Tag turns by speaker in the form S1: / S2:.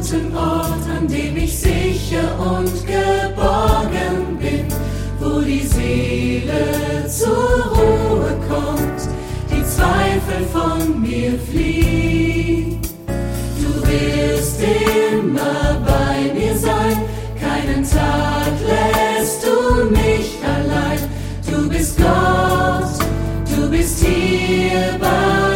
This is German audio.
S1: guten Ort, an dem ich sicher und geborgen bin, wo die Seele zur Ruhe kommt, die Zweifel von mir fliehen. Du wirst immer bei mir sein, keinen Tag lässt du mich allein. Du bist Gott, du bist hier bei mir.